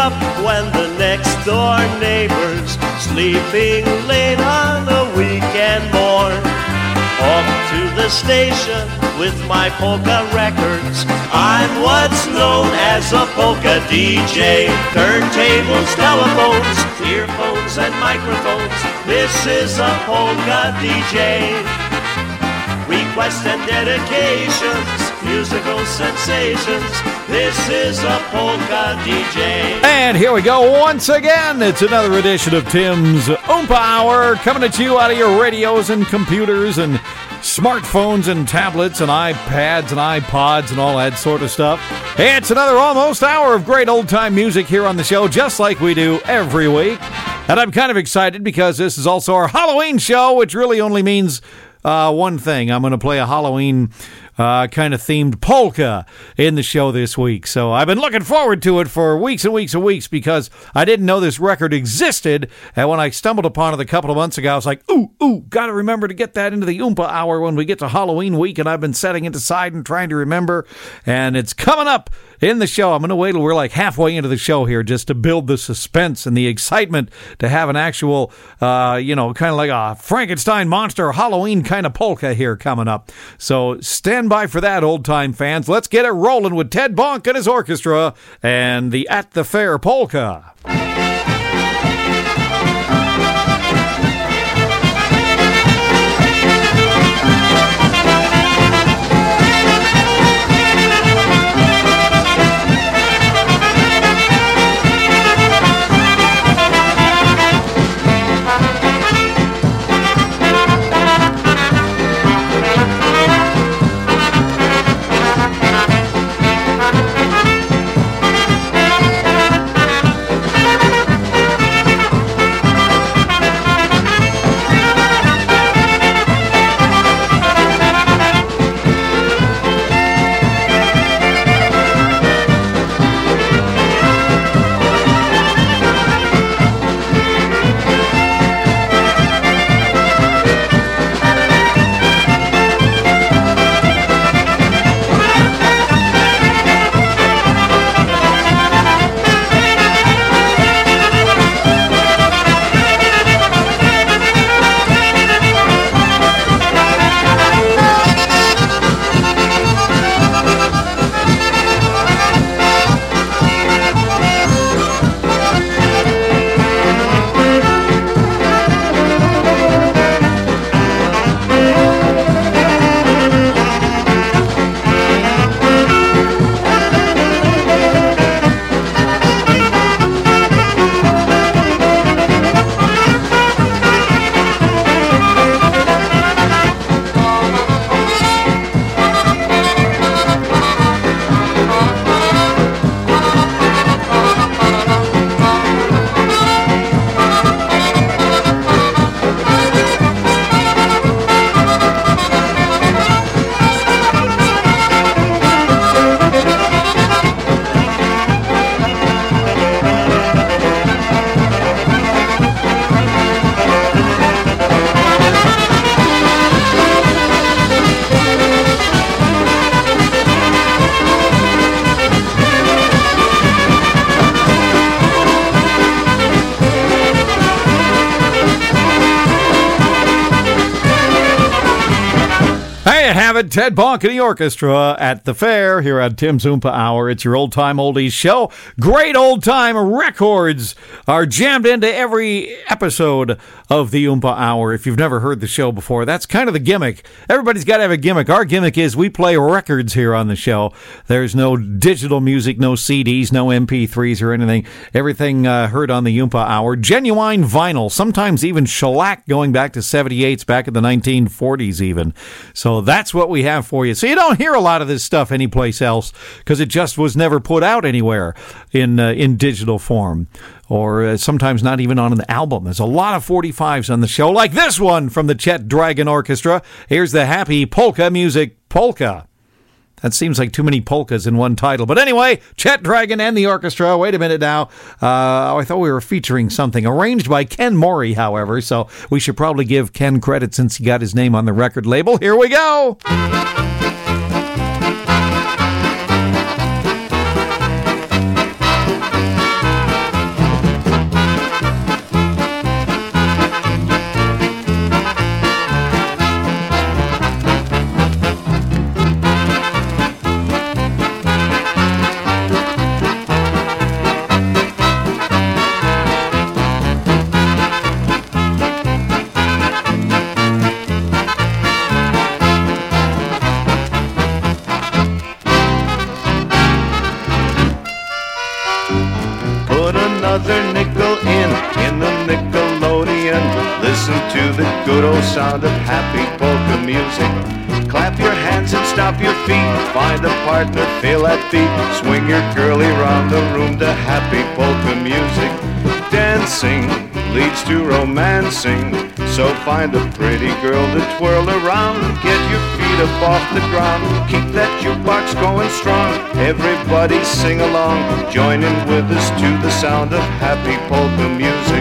up when the next door neighbor's sleeping late on a weekend morn. Off to the station with my polka records. I'm what's known as a polka DJ. Turntables, telephones, earphones and microphones. This is a polka DJ. Requests and dedications, musical sensations. This is a polka DJ. And here we go once again. It's another edition of Tim's Oompa Hour, coming at you out of your radios and computers and smartphones and tablets and iPads and iPods and all that sort of stuff. It's another almost hour of great old-time music here on the show, just like we do every week. And I'm kind of excited because this is also our Halloween show, which really only means one thing. I'm going to play a Halloween kind of themed polka in the show this week. So I've been looking forward to it for weeks and weeks and weeks because I didn't know this record existed. And when I stumbled upon it a couple of months ago, I was like, ooh, got to remember to get that into the Oompa Hour when we get to Halloween week. And I've been setting it aside and trying to remember. And it's coming up in the show. I'm going to wait till we're like halfway into the show here just to build the suspense and the excitement to have an actual, kind of like a Frankenstein monster Halloween kind of polka here coming up. So stand by for that, old-time fans. Let's get it rolling with Ted Bonk and his orchestra and the At the Fair polka. Have it, Ted Bonk and the orchestra at the fair here at Tim's Oompa Hour. It's your old-time oldies show. Great old-time records are jammed into every episode of the Oompa Hour. If you've never heard the show before, that's kind of the gimmick. Everybody's got to have a gimmick. Our gimmick is we play records here on the show. There's no digital music, no CDs, no MP3s or anything. Everything heard on the Oompa Hour. Genuine vinyl, sometimes even shellac going back to 78s, back in the 1940s even. So that's what we have for you. So you don't hear a lot of this stuff anyplace else because it just was never put out anywhere in digital form, or sometimes not even on an album. There's a lot of 45s on the show, like this one from the Chet Dragon Orchestra. Here's the Happy Polka Music Polka. That seems like too many polkas in one title. But anyway, Chet Dragon and the orchestra. Wait a minute now. I thought we were featuring something. Arranged by Ken Mori, however. So we should probably give Ken credit since he got his name on the record label. Here we go. another nickel in the Nickelodeon. Listen to the good old sound of happy polka music. Clap your hands and stomp your feet. Find a partner, feel that beat. Swing your girlie round the room to happy polka music. Dancing leads to romancing, so find a pretty girl to twirl around. Get your feet up off the ground. Keep that jukebox going strong. Everybody sing along. Join in with us to the sound of happy polka music.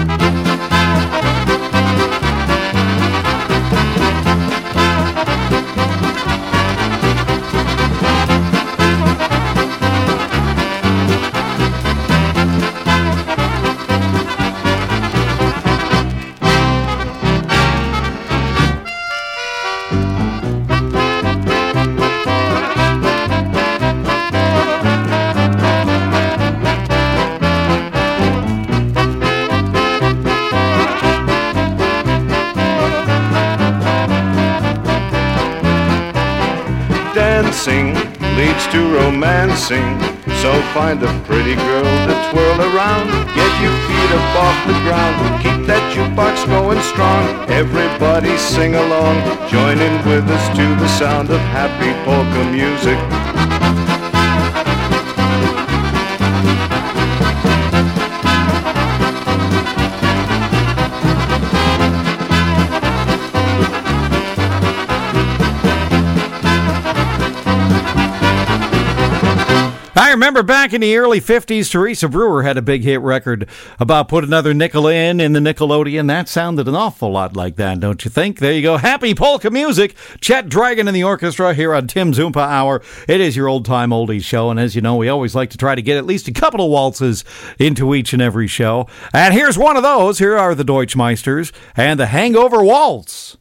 Dancing leads to romancing, so find a pretty girl to twirl around. Get your feet up off the ground. Keep that jukebox going strong. Everybody sing along. Join in with us to the sound of happy polka music. I remember back in the early 50s, Teresa Brewer had a big hit record about Put Another Nickel in the Nickelodeon. That sounded an awful lot like that, don't you think? There you go. Happy polka music. Chet Dragon and the orchestra here on Tim's Oompa Hour. It is your old-time oldies show, and as you know, we always like to try to get at least a couple of waltzes into each and every show. And here's one of those. Here are the Deutschmeisters and the Hangover Waltz.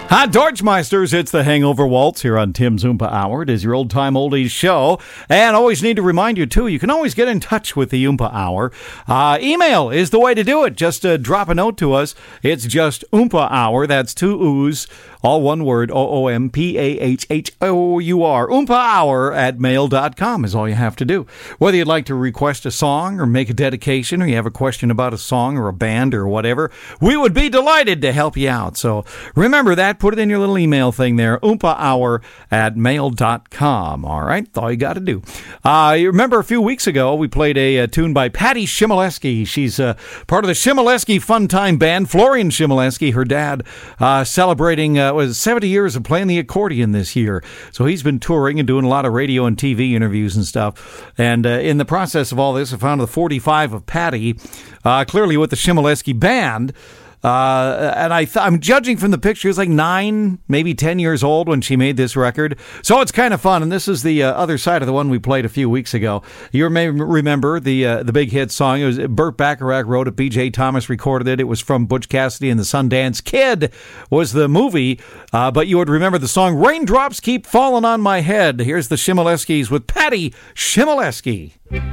Hi, Dorchmeisters. It's the Hangover Waltz here on Tim's Oompa Hour. It is your old-time oldies show. And always need to remind you, too, you can always get in touch with the Oompa Hour. Email is the way to do it. Just drop a note to us. It's just Oompa Hour. That's two O's, all one word, OOMPAHHOUR. Oompa Hour at mail.com is all you have to do. Whether you'd like to request a song or make a dedication, or you have a question about a song or a band or whatever, we would be delighted to help you out. So remember that. Put it in your little email thing there, oompahour at mail.com. All right, that's all you got to do. You remember a few weeks ago, we played a tune by Patty Shimoleski. She's part of the Shimoleski Fun Time Band. Florian Shimoleski, her dad, celebrating was 70 years of playing the accordion this year. So he's been touring and doing a lot of radio and TV interviews and stuff. And in the process of all this, I found the 45 of Patty, clearly with the Shimoleski Band. And I'm judging from the picture, she was like 9, maybe 10 years old when she made this record. So it's kind of fun. And this is the other side of the one we played a few weeks ago. You may remember the big hit song. It was Burt Bacharach wrote it. B.J. Thomas recorded it. It was from Butch Cassidy and the Sundance Kid was the movie. But you would remember the song Raindrops Keep Falling on My Head. Here's the Shimoleskis with Patty Shimoleski.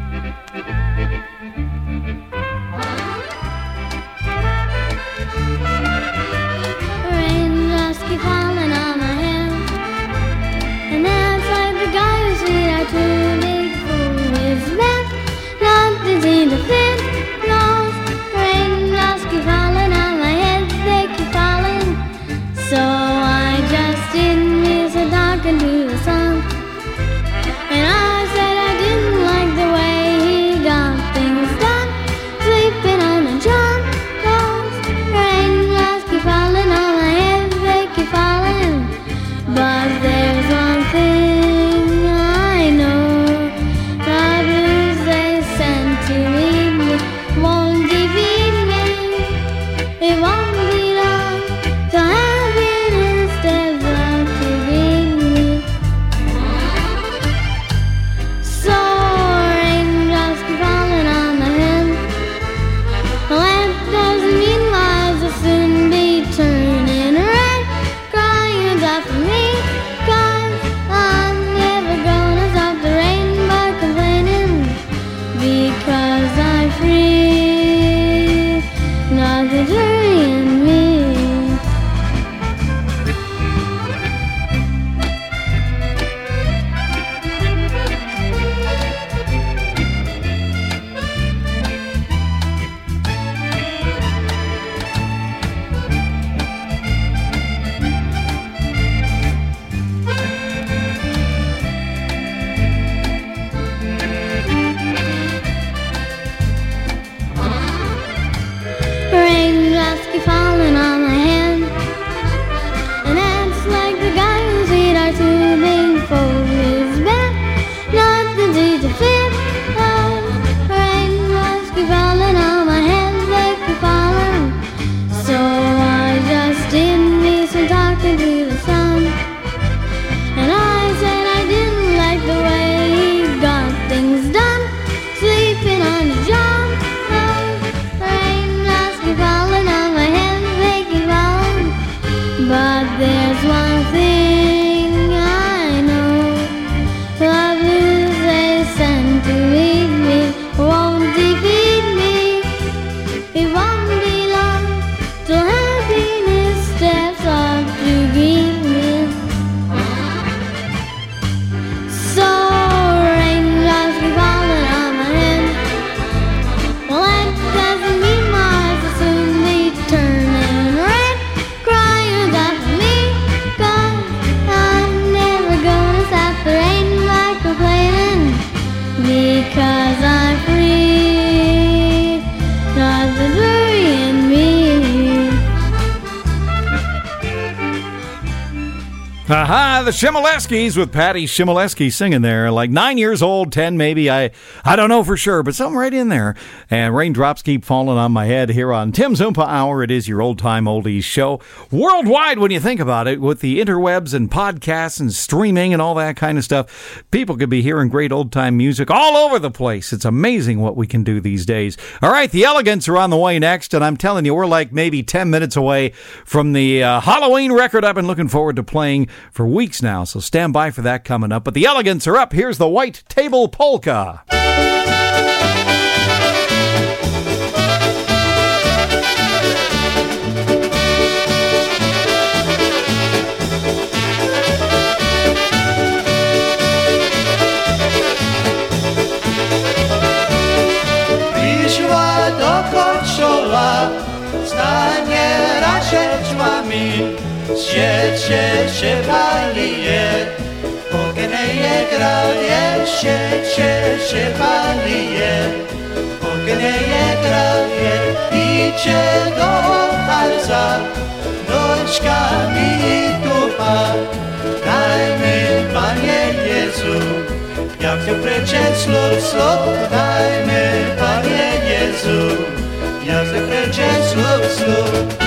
Falling on my head, and that's like the guy who said I too big for his bed. Nothing seemed to fit. Those raindrops keep falling on my head, they keep falling. So I just didn't miss a talking to the sun, and I said I didn't like the way he got things done, sleeping on the job. Those raindrops keep falling on my head, falling, but there's one thing I know: the blues they sent to me won't defeat me. It won't be long till happiness steps up to greet me. So raindrops keep falling on my head. Well, that doesn't mean lives will soon be turning red. For me, 'cause I'm never gonna stop the rain by complaining, because I'm free, nothing turning me. Raindrops keep falling on my head, and that's like the guy whose feet are too big for his bed. Nothing seems to fit. Oh, raindrops keep falling on my head, they keep falling. So I just didn't miss some talking to the sun, and I said I didn't like the way he got things done, sleeping on the job. Falling on my head, they keep falling, but there's one thing I know: the blues they send to meet me won't defeat me. It won't be long till happiness steps up to greet me. Aha, the Shimoleskis with Patty Shimoleski singing there, like 9 years old, 10 maybe, I don't know for sure, but something right in there. And raindrops keep falling on my head here on Tim's Oompa Hour. It is your old-time oldies show. Worldwide, when you think about it, with the interwebs and podcasts and streaming and all that kind of stuff, people could be hearing great old-time music all over the place. It's amazing what we can do these days. All right, the Elegants are on the way next, and I'm telling you, we're like maybe 10 minutes away from the Halloween record I've been looking forward to playing for weeks now, so stand by for that coming up. But the Elegants are up. Here's the White Table Polka. Wyszła do kościoła, stanie raczeczłami. Sieć się palije, pognieje grawie, sieć się palije, pognieje grawie, idzie do palca, noczkami tupa. Dajmy, Panie Jezu, jak Ty preczeć slów, dajmy, Panie Jezu, jak Ty preczeć slów.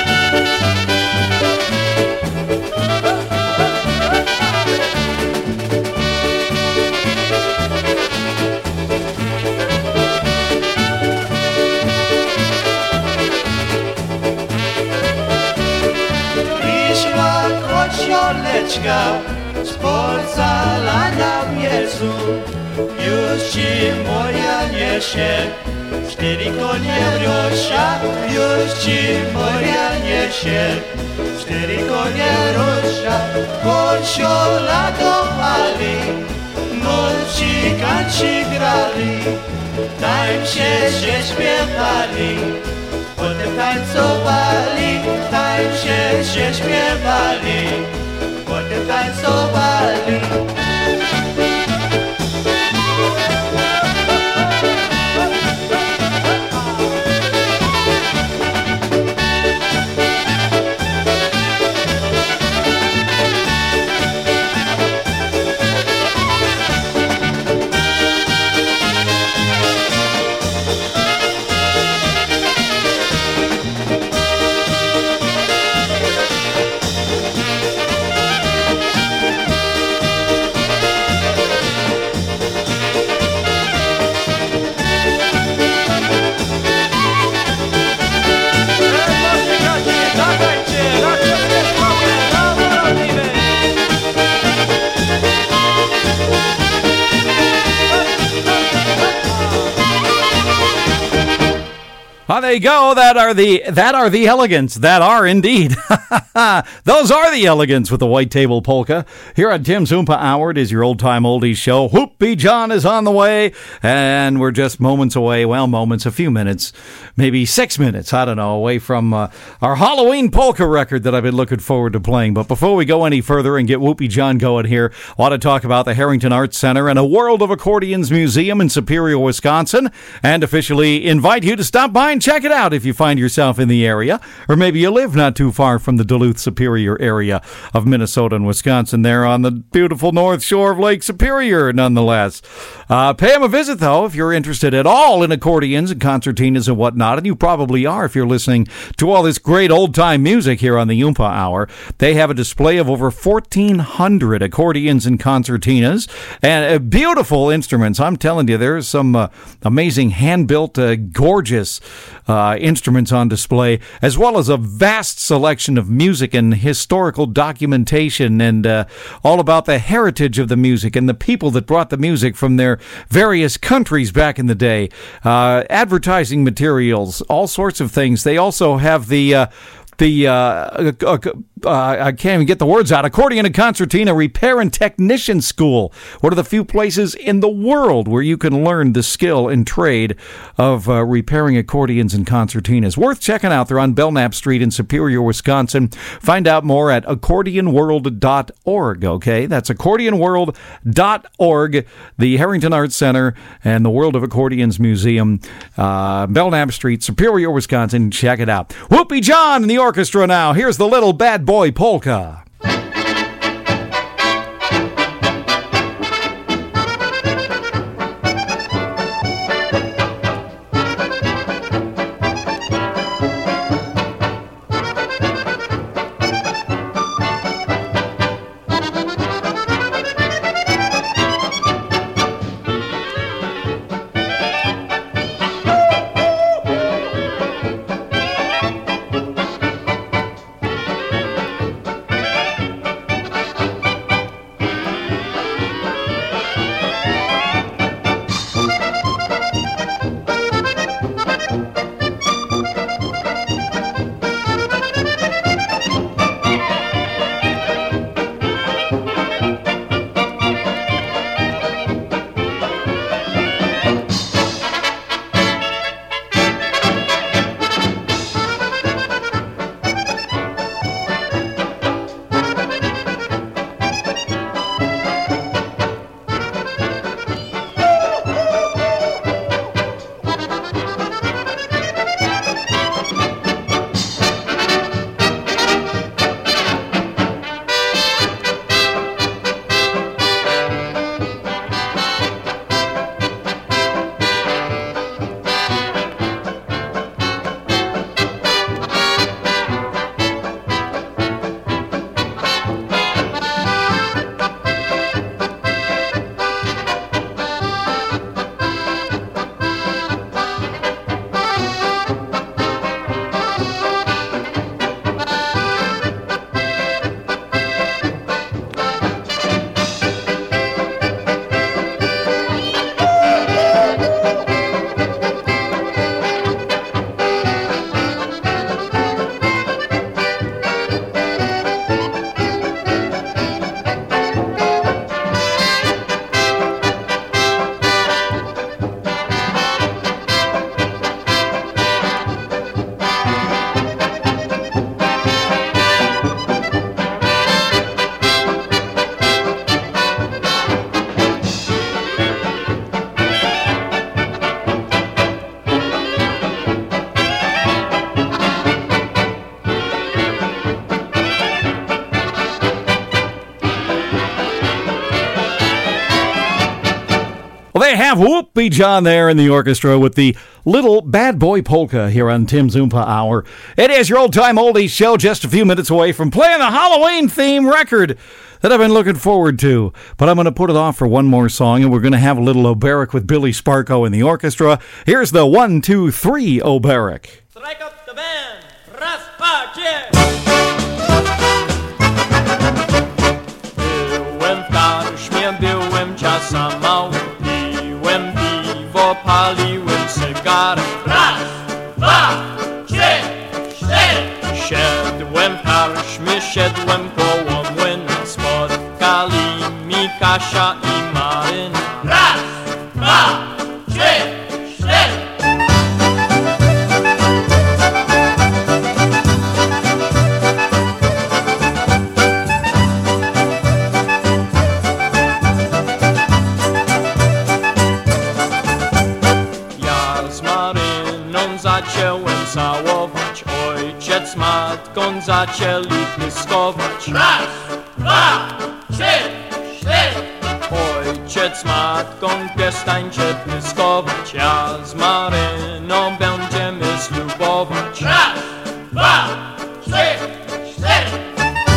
Kościoleczka z porcelana Jezu, już Ci moja niesie, 4 konie Rosia, już Ci moja niesie, 4 konie Rosia, kościola kochali, muzyczanci grali, tańcie się śpiewali. Potem tańcowali, tańcie się śpiewali, potem tańcowali. There you go. That are the Elegants. That are indeed. Those are the Elegants with the White Table Polka. Here on Tim's Oompa Hour, it is your old-time oldies show. Whoopie John is on the way, and we're just moments away. Well, a few minutes, maybe 6 minutes, I don't know, away from our Halloween polka record that I've been looking forward to playing. But before we go any further and get Whoopie John going here, I want to talk about the Harrington Arts Center and a World of Accordions Museum in Superior, Wisconsin, and officially invite you to stop by and check it out if you find yourself in the area, or maybe you live not too far from the Duluth Superior area of Minnesota and Wisconsin there on the beautiful north shore of Lake Superior, nonetheless. Pay them a visit, though, if you're interested at all in accordions and concertinas and whatnot, and you probably are if you're listening to all this great old-time music here on the Oompa Hour. They have a display of over 1,400 accordions and concertinas, and beautiful instruments. I'm telling you, there's some amazing hand-built, gorgeous instruments on display, as well as a vast selection of music and historical documentation and all about the heritage of the music and the people that brought the music from their various countries back in the day. Advertising materials, all sorts of things. They also have the I can't even get the words out. Accordion and Concertina Repair and Technician School. One of the few places in the world where you can learn the skill and trade of repairing accordions and concertinas. Worth checking out. They're on Belknap Street in Superior, Wisconsin. Find out more at accordionworld.org, okay? That's accordionworld.org, the Harrington Arts Center and the World of Accordions Museum, Belknap Street, Superior, Wisconsin. Check it out. Whoopie John and the orchestra now. Here's the Little Bad Boy Polka. they have Whoopie John there in the orchestra with the Little Bad Boy Polka here on Tim's Oompa Hour. It is your old-time oldies show, just a few minutes away from playing the Halloween theme record that I've been looking forward to. But I'm going to put it off for one more song, and we're going to have a little Oberek with Billy Sparko in the orchestra. Here's the 1, 2, 3 Oberek. Strike up the band. Raz, pa, cheer. Byłem w karczmie, byłem czasem mały, piłem piwo, paliłem cygarek. Raz, dwa, trzy, cztery. Siedłem w karczmie, siedłem koło młyna, spotkali mi Kasia i Maryna. Raz, dwa, trzy, cztery. Zacząłem całować, ojciec z matką zaczęli pyskować. Raz, dwa, trzy, cztery. Ojciec z matką przestańcie pyskować, ja z Maryną będziemy ślubować. Raz, dwa, trzy, cztery.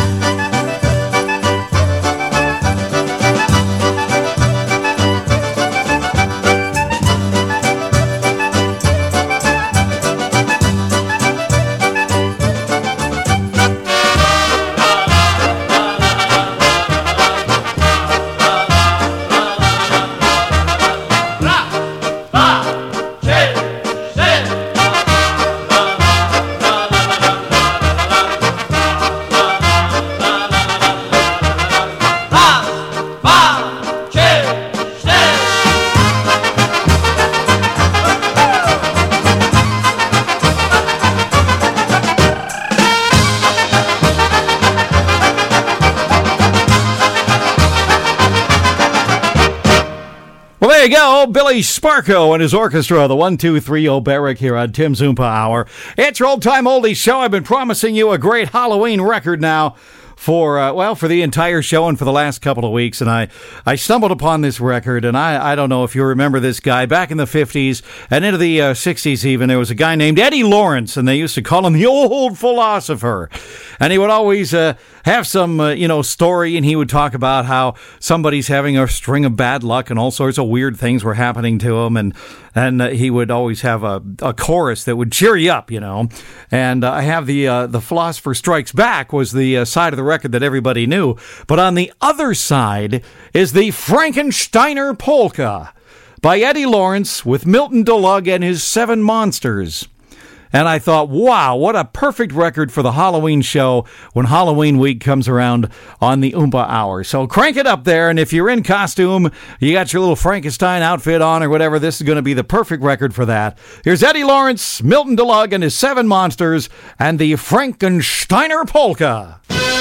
There you go, Billy Sparko and his orchestra, the 1, 2, 3 Oberek here on Tim's Oompa Hour. It's your old-time oldies show. I've been promising you a great Halloween record now for the entire show and for the last couple of weeks, and I stumbled upon this record, and I don't know if you remember this guy. Back in the 50s and into the 60s even, there was a guy named Eddie Lawrence, and they used to call him the old philosopher, and he would always have some, story, and he would talk about how somebody's having a string of bad luck and all sorts of weird things were happening to him, and he would always have a chorus that would cheer you up, and I have the Philosopher Strikes Back was the side of the record that everybody knew, but on the other side is the Frankensteiner Polka by Eddie Lawrence with Milton DeLugg and his 7 Monsters. And I thought, wow, what a perfect record for the Halloween show when Halloween week comes around on the Oompa Hour. So crank it up there, and if you're in costume, you got your little Frankenstein outfit on or whatever, this is going to be the perfect record for that. Here's Eddie Lawrence, Milton DeLugg and his 7 Monsters, and the Frankensteiner Polka.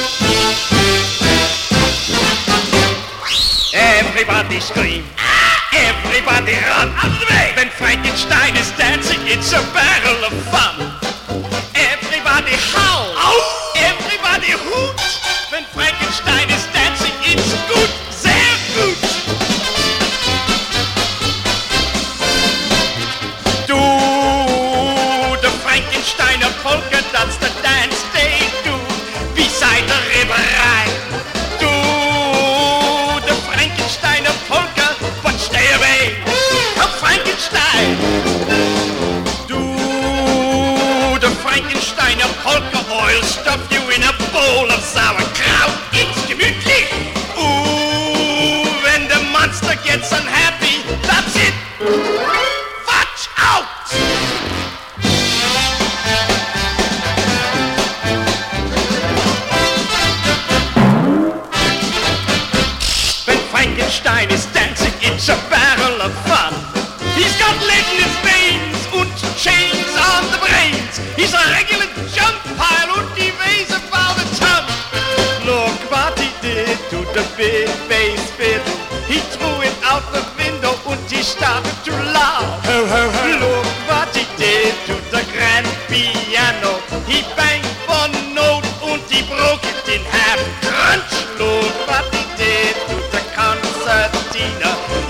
Everybody scream. Everybody run out of the way. When Frankenstein is dancing, it's a barrel of fun. Everybody howl. Ow! Everybody hoot. When Frankenstein is dancing, it's good. Sehr gut. Do the Frankensteiner Polka, that's the dance they do beside the river Rhine. Do the Frankensteiner Polka, but stay away from Frankenstein. Do the Frankensteiner Polka, oil stuff you in a bowl of sauerkraut. It's gemütlich. Ooh, when the monster gets unhappy, that's it. Watch out! When Frankenstein is dancing, it's a barrel of fun. He's got lead in his veins and chains on the brains. He's a regular junk pile and he weighs about a ton. Look what he did to the big bass fiddle. He threw it out the window and he started to laugh. Look what he did to the grand piano. He banged one note and he broke it in half. Crunch! Look what he did to the concertina.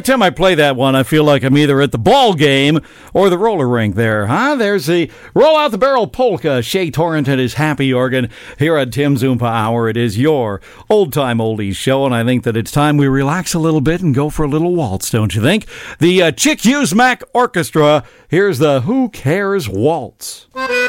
Every time I play that one, I feel like I'm either at the ball game or the roller rink there, huh? There's the Roll Out the Barrel Polka, Shea Torrent and his happy organ here at Tim's Oompa Hour. It is your old-time oldies show, and I think that it's time we relax a little bit and go for a little waltz, don't you think? The Chick Hughes-Mack Orchestra, here's the Who Cares Waltz.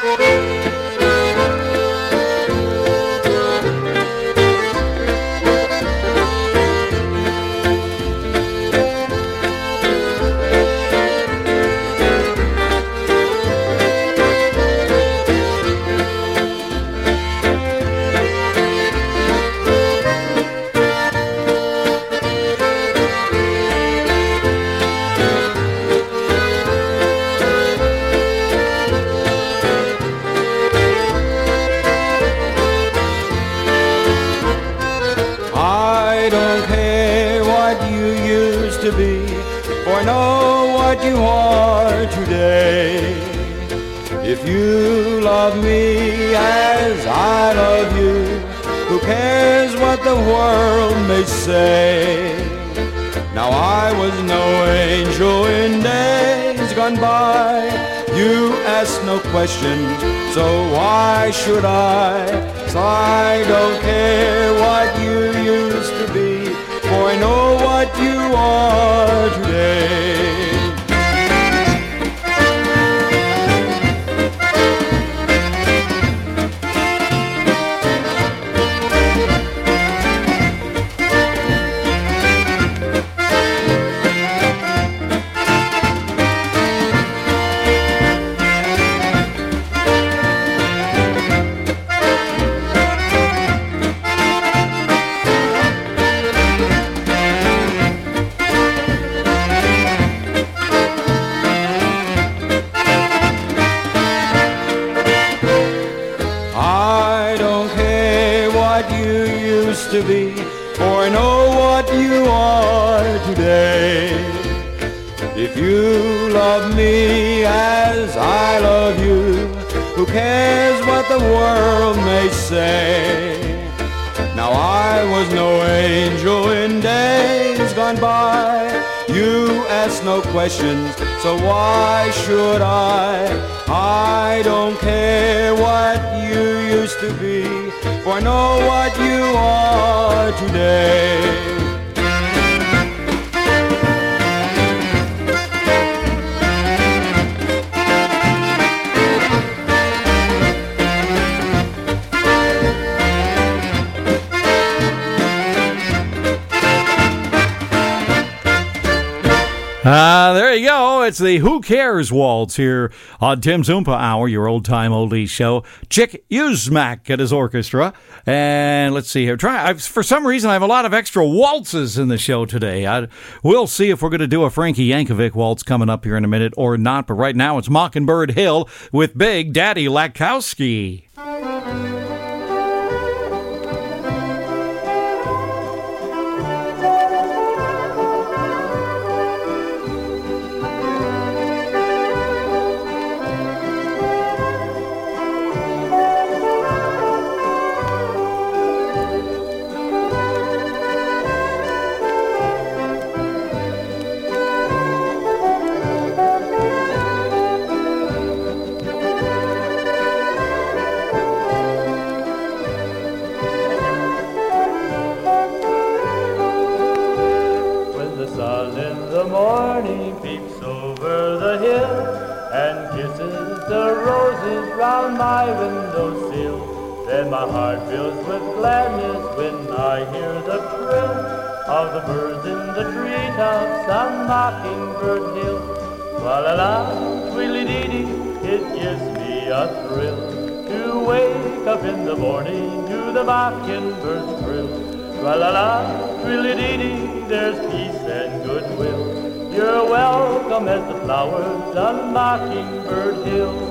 You are today. If you love me as I love you, who cares what the world may say? Now I was no angel in days gone by. You asked no questions, so why should I? So I don't care what you used to be, for I know what you are today. To be, for I know what you are today. If you love me as I love you, who cares what the world may say? Now I was no angel in days gone by. You asked no questions, so why should I don't care what you used to be, for I know what you are today. There you go. It's the Who Cares Waltz here on Tim's Oompa Hour, your old-time oldies show. Chick Hughes-Mack at his orchestra. And let's see here. For some reason, I have a lot of extra waltzes in the show today. We'll see if we're going to do a Frankie Yankovic waltz coming up here in a minute or not. But right now, it's Mockingbird Hill with Big Daddy Lakowski. My windowsill, then my heart fills with gladness when I hear the trill of the birds in the treetops on Mockingbird Hill. La la la, tweedledee, it gives me a thrill to wake up in the morning to the mockingbird's trill. La la la, tweedledee, there's peace and goodwill. You're welcome as the flowers on Mockingbird Hill.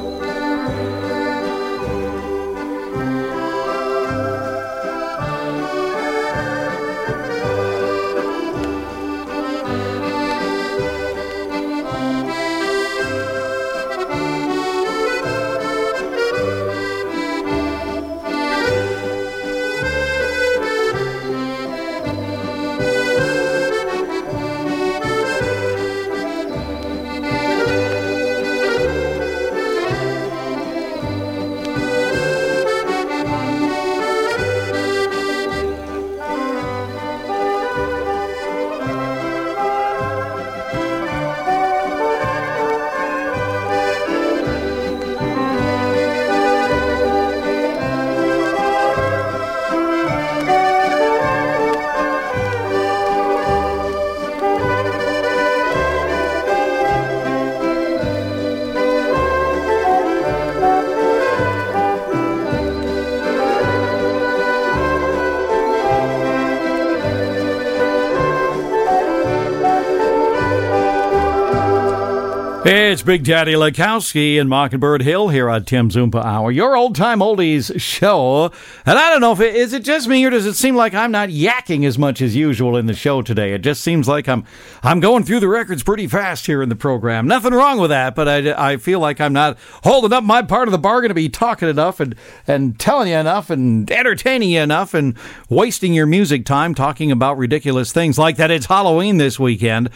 It's Big Daddy Lekowski and Mockingbird Hill here on Tim's Oompa Hour, your old-time oldies show. And I don't know, is it just me or does it seem like I'm not yakking as much as usual in the show today? It just seems like I'm going through the records pretty fast here in the program. Nothing wrong with that, but I feel like I'm not holding up my part of the bargain to be talking enough and telling you enough and entertaining you enough and wasting your music time talking about ridiculous things like that. It's Halloween this weekend.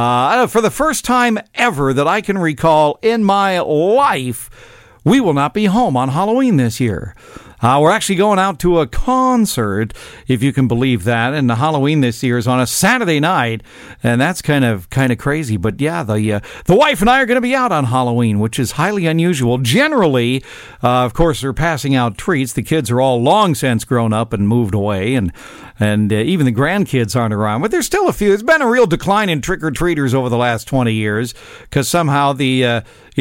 For the first time ever that I can recall in my life, we will not be home on Halloween this year. We're actually going out to a concert, if you can believe that, and the Halloween this year is on a Saturday night, and that's kind of crazy. But yeah, the wife and I are going to be out on Halloween, which is highly unusual. Generally, of course, they're passing out treats. The kids are all long since grown up and moved away, and even the grandkids aren't around. But there's still a few. There's been a real decline in trick-or-treaters over the last 20 years because somehow the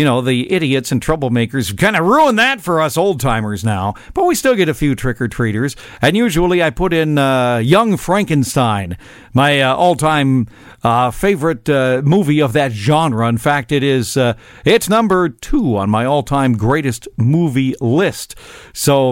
idiots and troublemakers kind of ruined that for us old-timers now. But we still get a few trick-or-treaters. And usually I put in Young Frankenstein, my all-time favorite movie of that genre. In fact, it's number 2 on my all-time greatest movie list. So,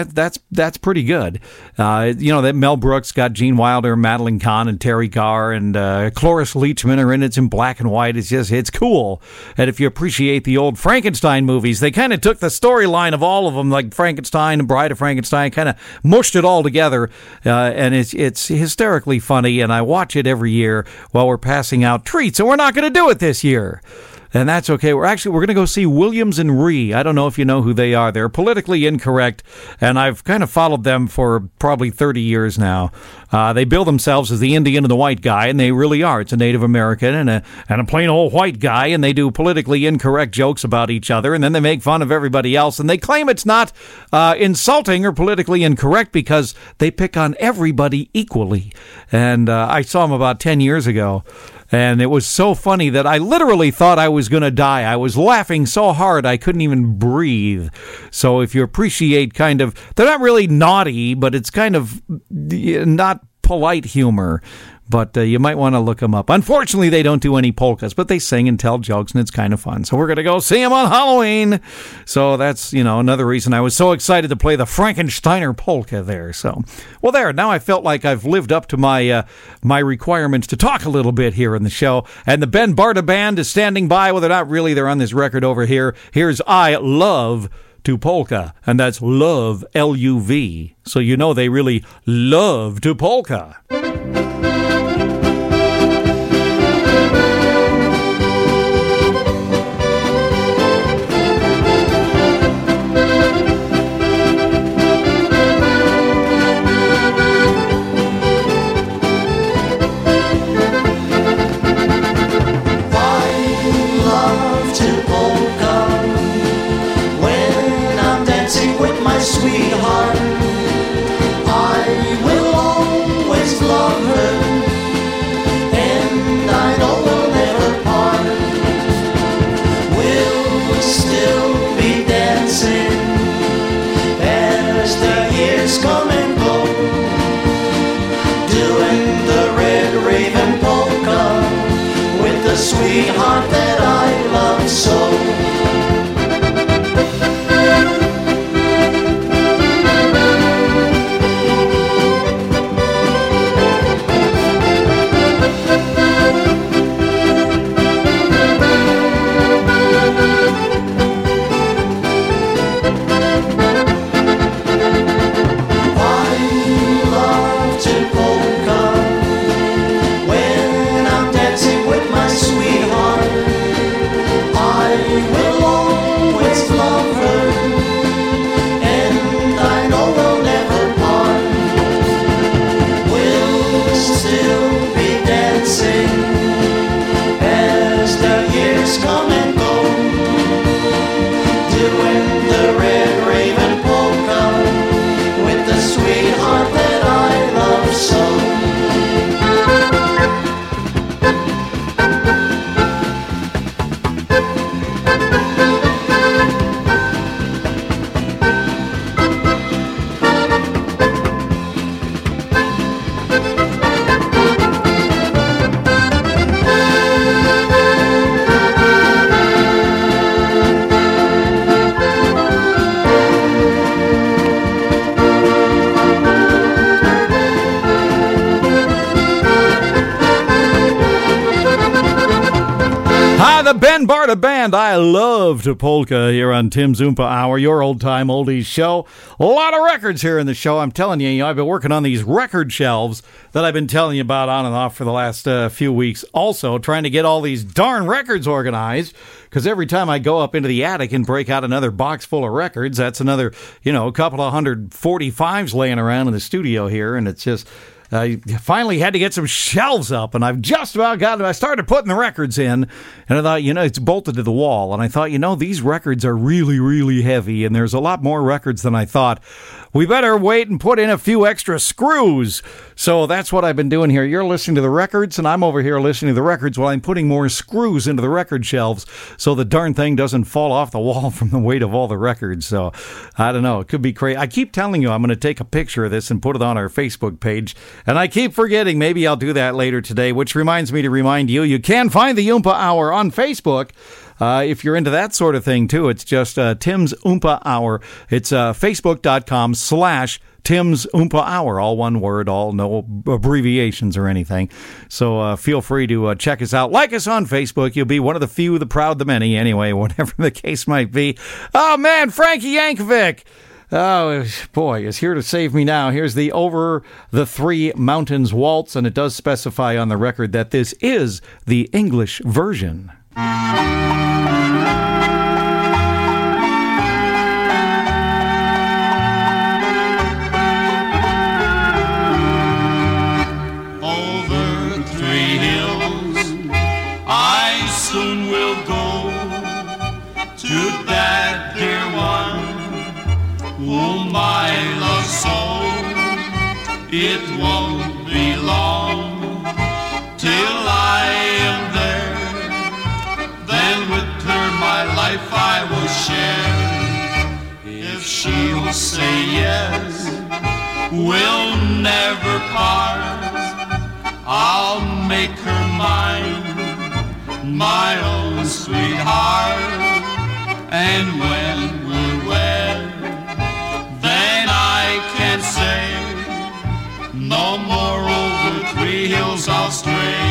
that's pretty good. That Mel Brooks got Gene Wilder, Madeline Kahn, and Terry Garr, and Cloris Leachman are in it. It's in black and white. It's cool. And if you appreciate the old Frankenstein movies, they kind of took the storyline of all of them, like Frankenstein and Bride of Frankenstein, kind of mushed it all together, and it's hysterically funny, and I watch it every year while we're passing out treats, and we're not going to do it this year. And that's okay. We're going to go see Williams and Rhee. I don't know if you know who they are. They're politically incorrect, and I've kind of followed them for probably 30 years now. They bill themselves as the Indian and the white guy, and they really are. It's a Native American and a plain old white guy, and they do politically incorrect jokes about each other, and then they make fun of everybody else, and they claim it's not insulting or politically incorrect because they pick on everybody equally. And I saw them about 10 years ago. And it was so funny that I literally thought I was going to die. I was laughing so hard I couldn't even breathe. So if you appreciate they're not really naughty, but it's kind of not polite humor. But you might want to look them up. Unfortunately, they don't do any polkas, but they sing and tell jokes, and it's kind of fun. So we're going to go see them on Halloween. So that's, another reason I was so excited to play the Frankensteiner polka there. So, well, there. Now I felt like I've lived up to my requirements to talk a little bit here in the show. And the Ben Barta Band is standing by, whether or not really they're on this record over here. Here's I Love to Polka, and that's love, L-U-V. So they really love to polka. Sweetheart, I will always love Lombarda Band. I love to polka here on Tim's Oompa Hour, your old-time oldies show. A lot of records here in the show. I'm telling you, I've been working on these record shelves that I've been telling you about on and off for the last few weeks. Also, trying to get all these darn records organized, because every time I go up into the attic and break out another box full of records, that's another, a couple of 145s laying around in the studio here, and it's just... I finally had to get some shelves up, and I've just about got it. I started putting the records in, and I thought, it's bolted to the wall. And I thought, these records are really, really heavy, and there's a lot more records than I thought. We better wait and put in a few extra screws. So that's what I've been doing here. You're listening to the records, and I'm over here listening to the records while I'm putting more screws into the record shelves so the darn thing doesn't fall off the wall from the weight of all the records. So I don't know. It could be crazy. I keep telling you I'm going to take a picture of this and put it on our Facebook page, and I keep forgetting. Maybe I'll do that later today, which reminds me to remind you, you can find the Oompa Hour on Facebook. If you're into that sort of thing, too, it's just Tim's Oompa Hour. It's facebook.com/Tim's Oompa Hour. All one word, all no abbreviations or anything. So feel free to check us out. Like us on Facebook. You'll be one of the few, the proud, the many. Anyway, whatever the case might be. Oh, man, Frankie Yankovic. Oh, boy, is here to save me now. Here's the Over the Three Mountains Waltz, and it does specify on the record that this is the English version. Over 3 hills I soon will go to that dear one whom I love so. It won't be long till I am there. Then with her my life I will share. If she'll say yes, we'll never part. I'll make her mine, my own sweetheart. And when we're wed, then I can say, no more over 3 hills I'll stray.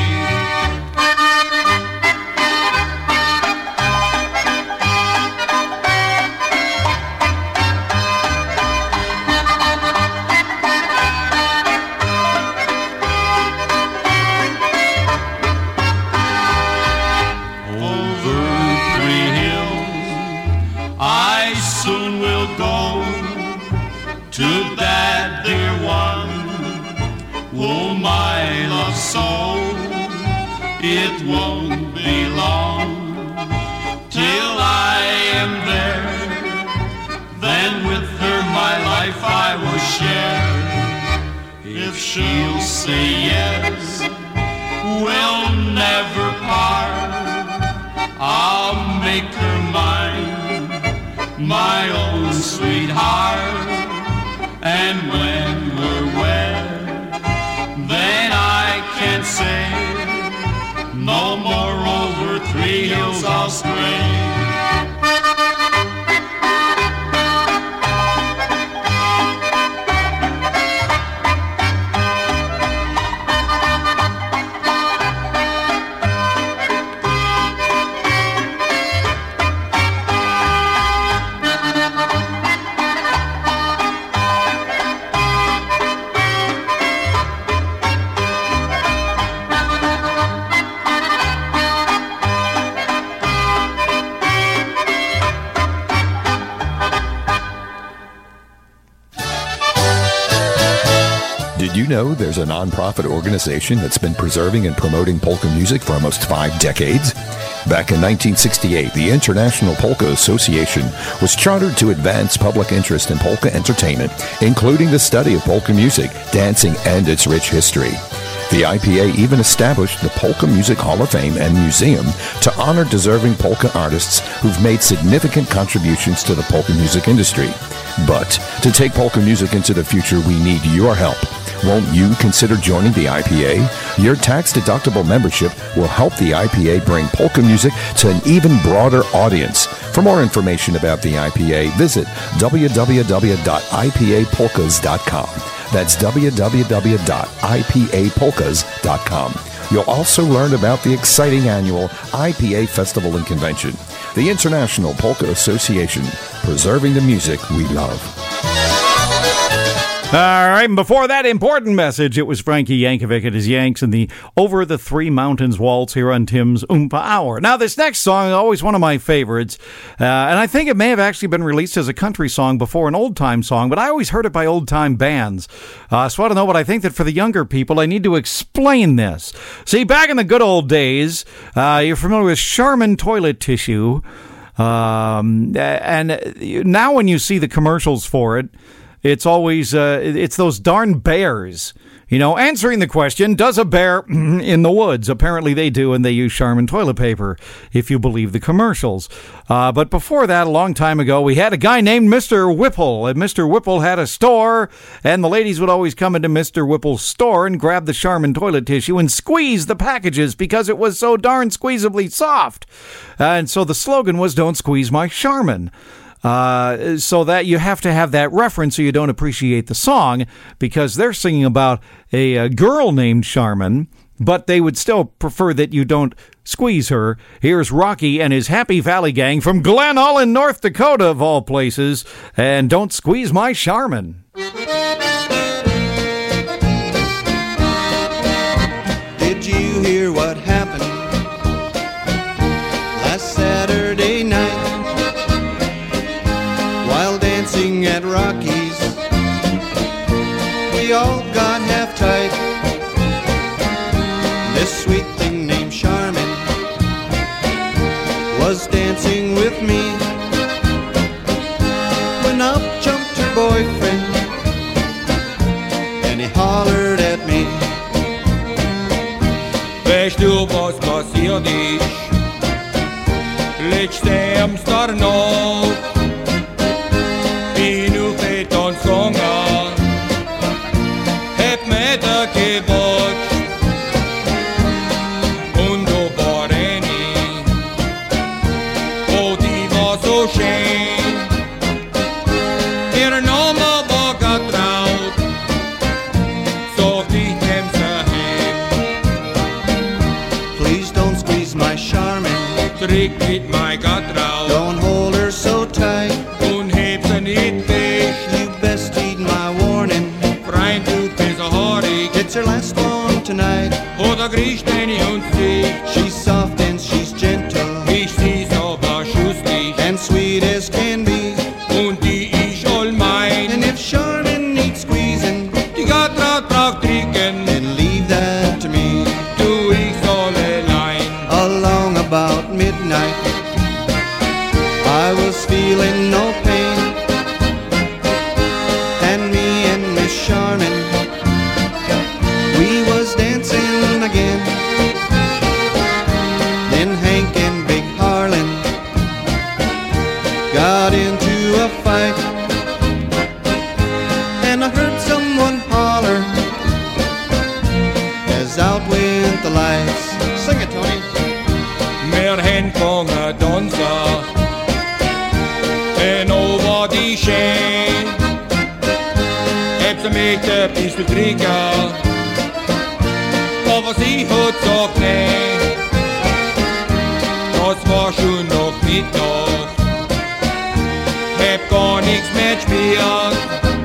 To that dear one whom I love so. It won't be long till I am there. Then with her my life I will share. If she'll say yes, we'll never part. I'll make her mine, my own sweetheart. And when we're wed, then I can say, no more over 3 hills I'll stray. Did you know there's a nonprofit organization that's been preserving and promoting polka music for almost 5 decades? Back in 1968, the International Polka Association was chartered to advance public interest in polka entertainment, including the study of polka music, dancing, and its rich history. The IPA even established the Polka Music Hall of Fame and Museum to honor deserving polka artists who've made significant contributions to the polka music industry. But to take polka music into the future, we need your help. Won't you consider joining the IPA? Your tax-deductible membership will help the IPA bring polka music to an even broader audience. For more information about the IPA, visit www.ipapolkas.com. That's www.ipapolkas.com. You'll also learn about the exciting annual IPA Festival and Convention, the International Polka Association, preserving the music we love. All right, and before that important message, it was Frankie Yankovic at his Yanks and the Over the Three Mountains Waltz here on Tim's Oompa Hour. Now, this next song is always one of my favorites, and I think it may have actually been released as a country song before an old-time song, but I always heard it by old-time bands. So I don't know, but I think that for the younger people, I need to explain this. See, back in the good old days, you're familiar with Charmin toilet tissue, and now when you see the commercials for it, it's always, it's those darn bears, you know, answering the question, does a bear in the woods? Apparently they do, and they use Charmin toilet paper, if you believe the commercials. But before that, a long time ago, we had a guy named Mr. Whipple, and Mr. Whipple had a store, and the ladies would always come into Mr. Whipple's store and grab the Charmin toilet tissue and squeeze the packages because it was so darn squeezably soft. And so the slogan was, don't squeeze my Charmin. So that you have to have that reference or you don't appreciate the song, because they're singing about a girl named Charmin, but they would still prefer that you don't squeeze her. Here's Rocky and his Happy Valley Gang from Glen Ullin, North Dakota, of all places, and Don't Squeeze My Charmin. Did you hear what happened last Saturday night? While dancing at Rocky's, we all got half tight. This sweet thing named Charmin was dancing with me when up jumped her boyfriend and he hollered at me. Weißt du, was passiert ist? Letzte Amsterdam bin auf den Tanz gegangen, hab mir da gewatscht und da war eine, oh die war so schön, ihr Name war getraut, so ich nehm sie heim. Please don't squeeze my Charmin, Trick mit mein getraut, don't hold her so tight. You best heed my warning. Freund, du bist so haarig. It's her last one tonight. Oder griecht eine und sich. She's soft and she's gentle. Ich sie so schusslich. And sweet as can be. Und die ist all mein. And if Charmin needs squeezing, die Gatraut braucht trinken. Then leave that to me. Du ich soll allein. Along about midnight, I was feeling no pain. Charmin, we was dancing again. Then Hank and Big Harlan got into a fight, and I heard someone holler as out went the lights. Sing it, Tony. Wir haben gefangen dansen, en over die Schäne. Heb ze met etwas zu trinken, aber sie hat gesagt nee. Das war schon noch Mittag, hab gar nichts mehr gespielt,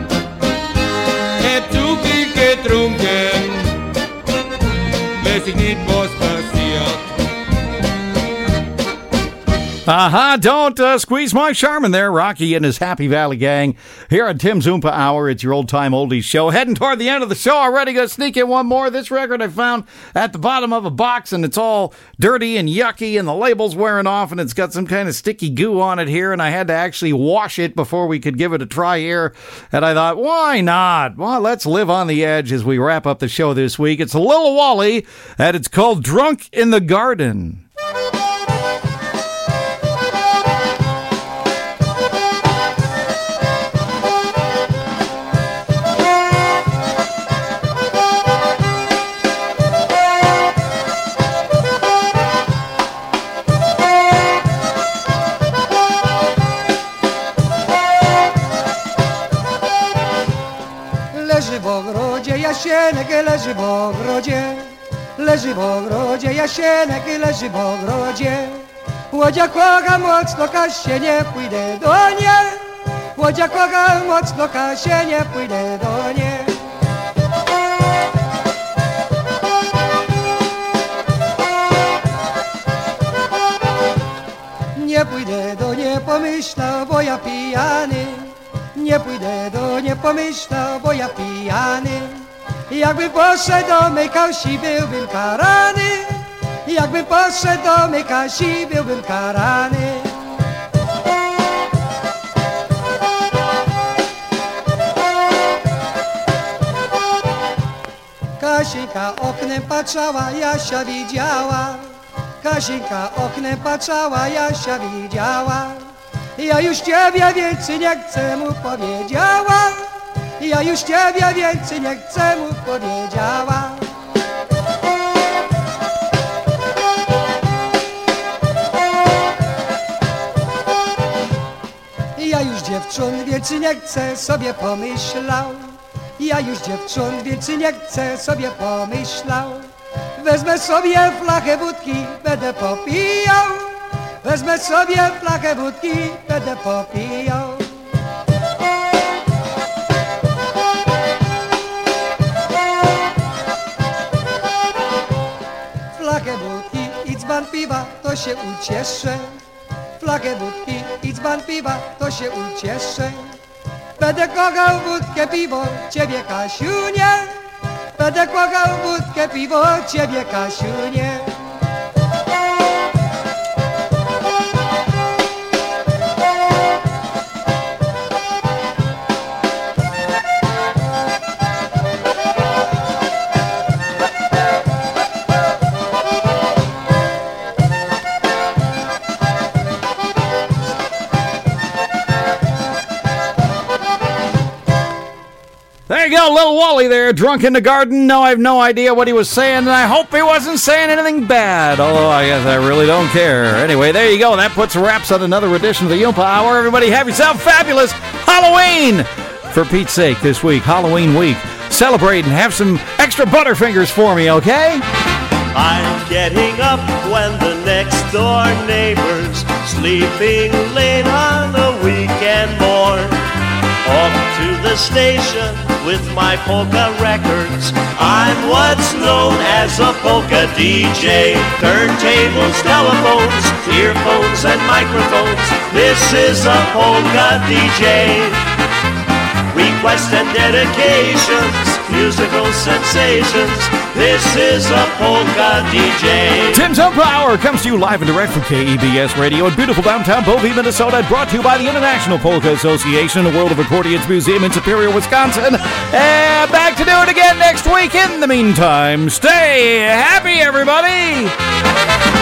hab zu viel getrunken, weiß ich nicht, was passiert. Aha, don't squeeze my Charmin there. Rocky and his Happy Valley Gang here on Tim's Oompa Hour. It's your old-time oldies show. Heading toward the end of the show already. Gonna sneak in one more. This record I found at the bottom of a box, and it's all dirty and yucky, and the label's wearing off, and it's got some kind of sticky goo on it here, and I had to actually wash it before we could give it a try here. And I thought, why not? Well, let's live on the edge as we wrap up the show this week. It's Lil Wally, and it's called Drunk in the Garden. Leży w ogrodzie, Jasienek leży w ogrodzie, leży w ogrodzie, jasienek leży w ogrodzie. Łodzia kocha mocno, Kasie, nie pójdę do niej. Łodzia kocha mocno, Kasie, nie pójdę do niej. Nie pójdę do niej, pomyślał, bo ja pijany. Nie pójdę do niej, pomyślał, bo ja pijany. Jakbym poszedł do mej Kasi, byłbym karany. Jakbym poszedł do mej Kasi, byłbym karany. Kasieńka oknem patrzała, Jasia widziała. Kasieńka oknem patrzała, Jasia widziała. Ja już ciebie więcej nie chcę, mu powiedziała. Ja już ciebie więcej nie chcę, mu powiedziała. Ja już dziewczyn więcej nie chcę, sobie pomyślał. Ja już dziewczyn więcej nie chcę, sobie pomyślał. Wezmę sobie flachę wódki, będę popijał. Wezmę sobie flachę wódki, będę popijał. Flachę wódki i dzban piwa, to się ucieszę. Flachę wódki i dzban piwa, to się ucieszę. Będę kochał wódkę, piwo, ciebie, Kasiunie. Będę kochał wódkę, piwo, ciebie, Kasiunie. There you go, little Wally there, drunk in the garden. No, I have no idea what he was saying, and I hope he wasn't saying anything bad, although I guess I really don't care. Anyway, there you go. That puts wraps on another edition of the Oompa Hour. Everybody have yourself fabulous Halloween! For Pete's sake, this week, Halloween week. Celebrate and have some extra Butterfingers for me, okay? I'm getting up when the next door neighbor's sleeping late on a weekend morn. Off to the station with my polka records. I'm what's known as a polka DJ. Turntables, telephones, earphones and microphones. This is a polka DJ. Requests and dedications, musical sensations. This is a polka DJ. Tim's Oompa Hour comes to you live and direct from KEBS Radio in beautiful downtown Bovey, Minnesota. Brought to you by the International Polka Association, the World of Accordions Museum in Superior, Wisconsin. And back to do it again next week. In the meantime, stay happy, everybody.